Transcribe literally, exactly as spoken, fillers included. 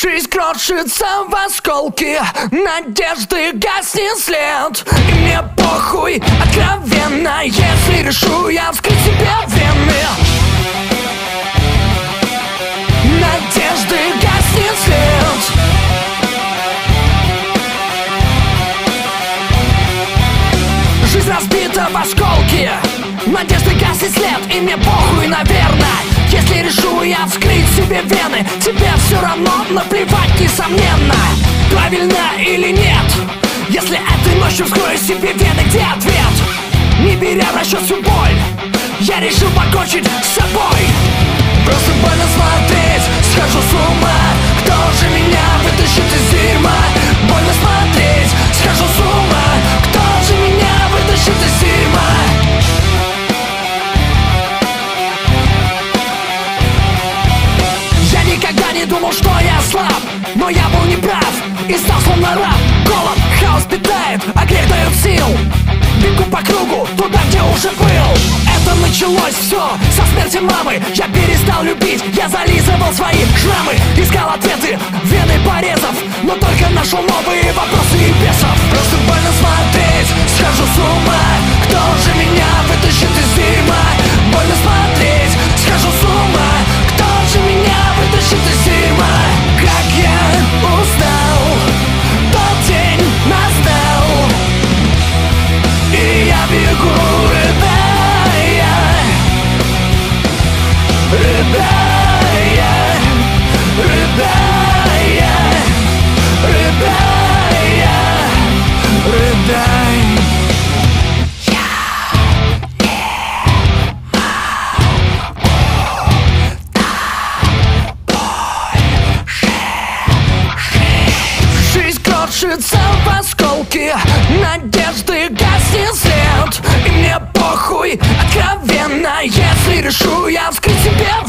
Жизнь крошится в осколки, надежды гаснет след. И мне похуй, откровенно, если решу я вскрыть себе вены. Надежды гаснет след. Жизнь разбита в осколки, надежды гаснет след. И мне похуй, наверное, если решу я вскрыть себе вены. Тебе все равно наплевать, несомненно, правильно или нет. Если этой ночью вскрою себе вены, где ответ? Не беря в расчет всю боль, я решил покончить с собой. Просто больно смотреть, схожу с ума. Кто же меня вытащит из дерьма? Больно смотреть, схожу с ума. Кто же меня вытащит из дерьма? Никогда не думал, что я слаб, но я был неправ и стал словно раб. Голод, хаос питает, а грех дает сил. Бегу по кругу, туда, где уже был. Это началось все со смерти мамы. Я перестал любить, я зализывал свои шрамы. Искал ответы, вены порезов, но только нашел новые вопросы и бесов. Просто больно смотреть, схожу с ума. Кто же меня вытащит из дерьма? Больно смотреть, схожу с ума. Кто же меня вытащит из дерьма? Как я устал, тот день настал, и я бегу, рыдая, рыдая, рыдая, рыдая, рыдай. Крошится в осколки, надежды гаснет след. И мне похуй, откровенно, если решу я вскрыть себе